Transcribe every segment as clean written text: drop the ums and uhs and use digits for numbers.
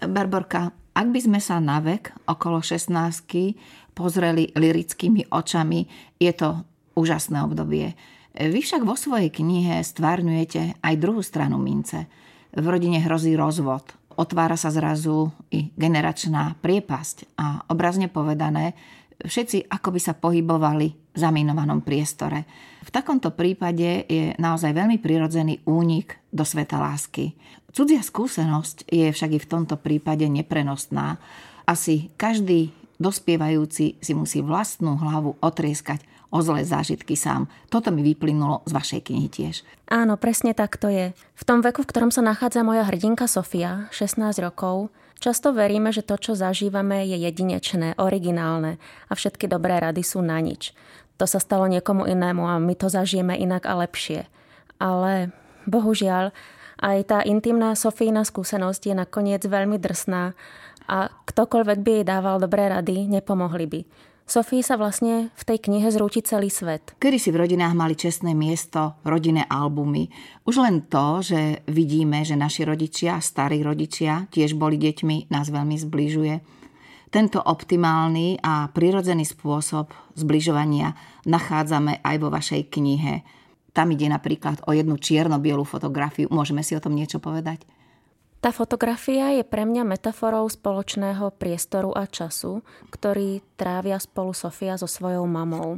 Barborka, ak by sme sa na vek okolo 16 pozreli lyrickými očami, je to úžasné obdobie. Vy však vo svojej knihe stvárňujete aj druhú stranu mince. V rodine hrozí rozvod. Otvára sa zrazu i generačná priepasť a obrazne povedané, všetci akoby sa pohybovali v zaminovanom priestore. V takomto prípade je naozaj veľmi prirodzený únik do sveta lásky. Cudzia skúsenosť je však i v tomto prípade neprenosná. Asi každý dospievajúci si musí vlastnú hlavu otrieskať o zlé zážitky sám. Toto mi vyplynulo z vašej knihy tiež. Áno, presne tak to je. V tom veku, v ktorom sa nachádza moja hrdinka Sofia, 16 rokov, často veríme, že to, čo zažívame, je jedinečné, originálne a všetky dobré rady sú na nič. To sa stalo niekomu inému a my to zažijeme inak a lepšie. Ale bohužiaľ, aj tá intimná Sofína skúsenosť je nakoniec veľmi drsná a ktokoľvek by jej dával dobré rady, nepomohli by. Sofii sa vlastne v tej knihe zrúti celý svet. Kedy si v rodinách mali čestné miesto rodinné albumy. Už len to, že vidíme, že naši rodičia, starí rodičia, tiež boli deťmi, nás veľmi zbližuje. Tento optimálny a prirodzený spôsob zbližovania nachádzame aj vo vašej knihe. Tam ide napríklad o jednu čierno-bielu fotografiu. Môžeme si o tom niečo povedať? Tá fotografia je pre mňa metaforou spoločného priestoru a času, ktorý trávia spolu Sofia so svojou mamou.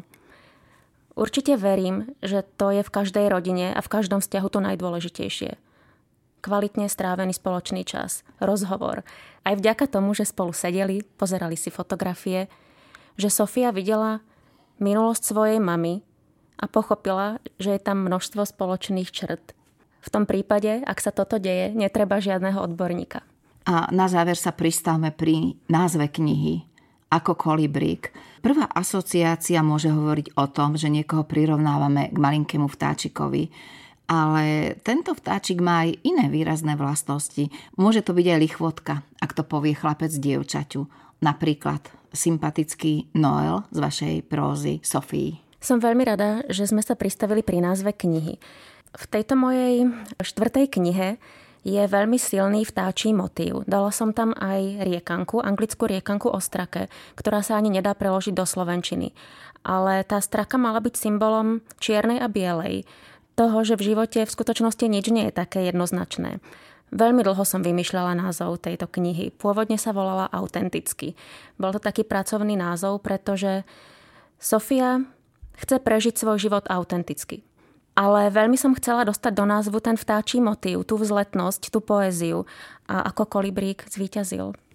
Určite verím, že to je v každej rodine a v každom vzťahu to najdôležitejšie. Kvalitne strávený spoločný čas, rozhovor. Aj vďaka tomu, že spolu sedeli, pozerali si fotografie, že Sofia videla minulosť svojej mamy a pochopila, že je tam množstvo spoločných črt. V tom prípade, ak sa toto deje, netreba žiadneho odborníka. A na záver sa pristavme pri názve knihy Ako kolibrík. Prvá asociácia môže hovoriť o tom, že niekoho prirovnávame k malinkému vtáčikovi. Ale tento vtáčik má aj iné výrazné vlastnosti. Môže to byť aj lichvotka, ak to povie chlapec dievčaťu. Napríklad sympatický Noel z vašej prózy Sofii. Som veľmi rada, že sme sa pristavili pri názve knihy. V tejto mojej 4. knihe je veľmi silný vtáčí motív. Dala som tam aj riekanku, anglickú riekanku o strake, ktorá sa ani nedá preložiť do slovenčiny. Ale tá straka mala byť symbolom čiernej a bielej. Toho, že v živote v skutočnosti nič nie je také jednoznačné. Veľmi dlho som vymýšľala názov tejto knihy. Pôvodne sa volala Autenticky. Bol to taký pracovný názov, pretože Sofia chce prežiť svoj život autenticky. Ale veľmi som chcela dostať do názvu ten vtáčí motív, tú vzletnosť, tú poéziu a ako kolibrík zvíťazil.